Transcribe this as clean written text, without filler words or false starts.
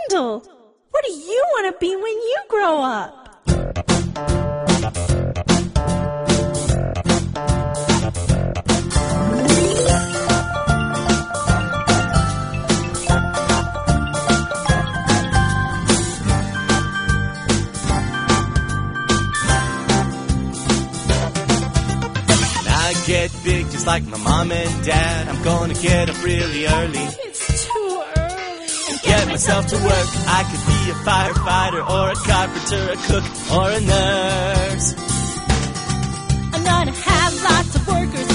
Kendall, what do you want to be when you grow up? Get big just like my mom and dad. I'm gonna get up really early. It's too early. And get myself to work. I could be a firefighter or a carpenter, a cook or a nurse. I'm gonna have lots of workers